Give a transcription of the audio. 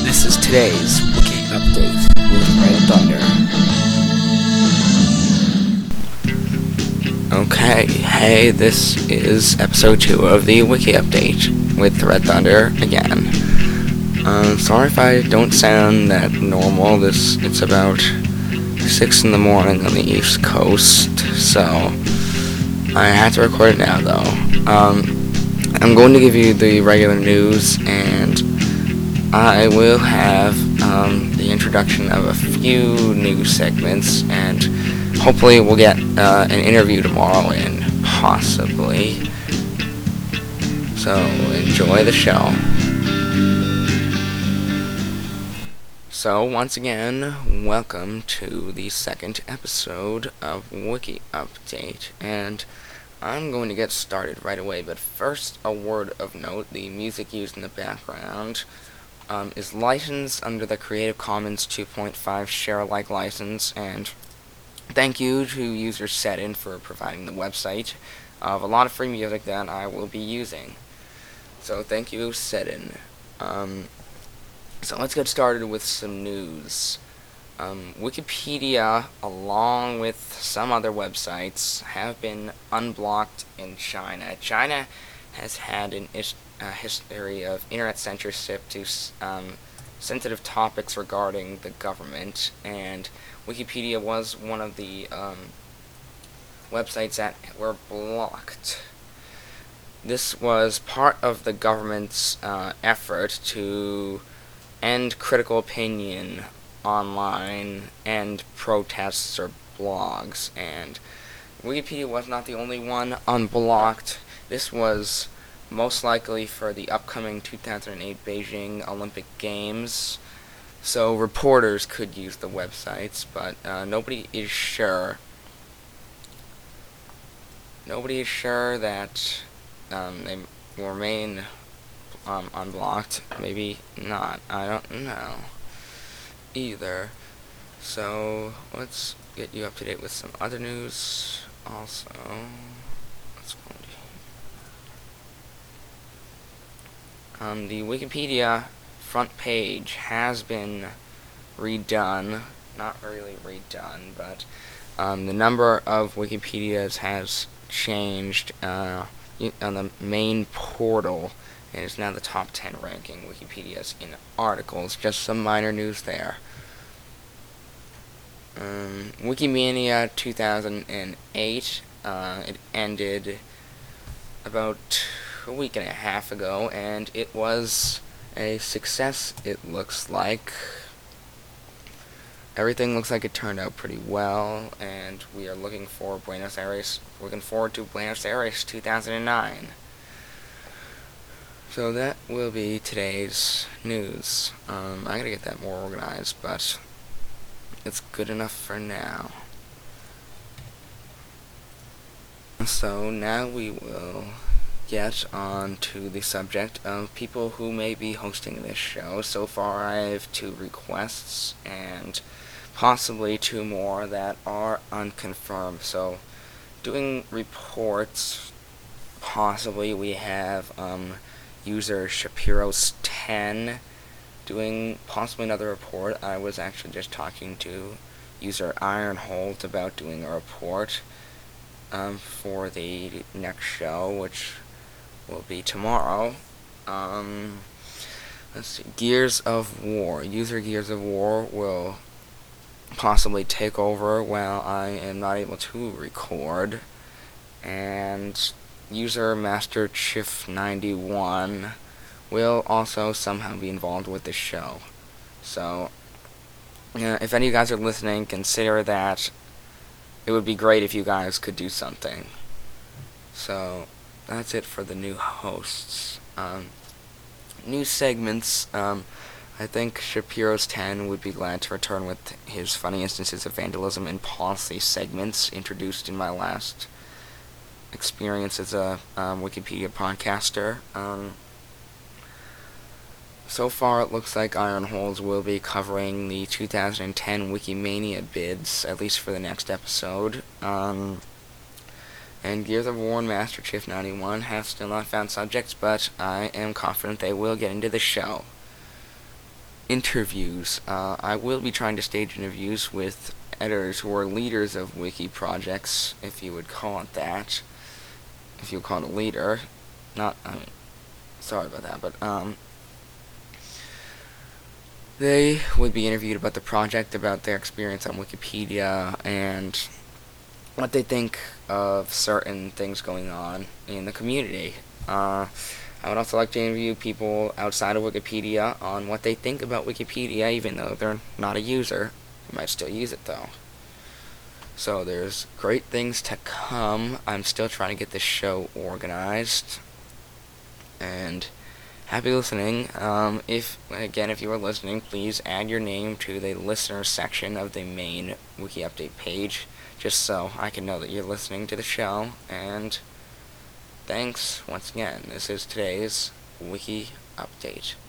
This is today's Wiki Update with Red Thunder. Okay, hey, this is episode 2 of the Wiki Update with Red Thunder again. Sorry if I don't sound that normal. It's about 6 in the morning on the East Coast, so I had to record it now, though. I'm going to give you the regular news, and I will have the introduction of a few news segments, and hopefully we'll get an interview tomorrow in, possibly. So enjoy the show. So once again, welcome to the second episode of Wiki Update, and I'm going to get started right away, but first a word of note: the music used in the background is licensed under the Creative Commons 2.5 share-alike license, and thank you to user Setin for providing the website of a lot of free music that I will be using. So thank you, Setin. So let's get started with some news. Wikipedia, along with some other websites, have been unblocked in China. China has had a history of internet censorship to sensitive topics regarding the government, and Wikipedia was one of the websites that were blocked. This was part of the government's effort to end critical opinion online and protests or blogs, and Wikipedia was not the only one unblocked. This was most likely for the upcoming 2008 Beijing Olympic Games, so reporters could use the websites, but nobody is sure. Nobody is sure that they will remain unblocked. Maybe not. I don't know either. So let's get you up to date with some other news. Also, let's go to the Wikipedia front page has been redone. Not really redone, but the number of Wikipedias has changed on the main portal. It is now the top 10 ranking Wikipedias in articles. Just some minor news there. Wikimania 2008, it ended about a week and a half ago, and it was a success, it looks like. Everything looks like it turned out pretty well, and we are looking forward to Buenos Aires 2009. So that will be today's news. I gotta get that more organized, but it's good enough for now. So now we will get on to the subject of people who may be hosting this show. So far I have 2 requests, and possibly 2 more that are unconfirmed. So doing reports, possibly we have user Shapiros10 doing possibly another report. I was actually just talking to user Ironholt about doing a report for the next show, which will be tomorrow. Let's see. Gears of War. User Gears of War will possibly take over while I am not able to record, and user Master Chief 91 will also somehow be involved with this show. So if any of you guys are listening, consider that it would be great if you guys could do something. So that's it for the new hosts. New segments. I think Shapiros10 would be glad to return with his funny instances of vandalism and policy segments introduced in my last experience as a Wikipedia podcaster. So far it looks like Ironholes will be covering the 2010 Wikimania bids, at least for the next episode. And Gears of War and Master Chief 91 have still not found subjects, but I am confident they will get into the show. interviews. I will be trying to stage interviews with editors who are leaders of wiki projects, if you would call it that. If you would call it a leader. Not, I mean, sorry about that, but, they would be interviewed about the project, about their experience on Wikipedia, and what they think of certain things going on in the community. I would also like to interview people outside of Wikipedia on what they think about Wikipedia, even though they're not a user. They might still use it, though. So there's great things to come. I'm still trying to get this show organized. And happy listening. If you are listening, please add your name to the listener section of the main Wiki Update page, just so I can know that you're listening to the show. And thanks once again. This is today's Wiki Update.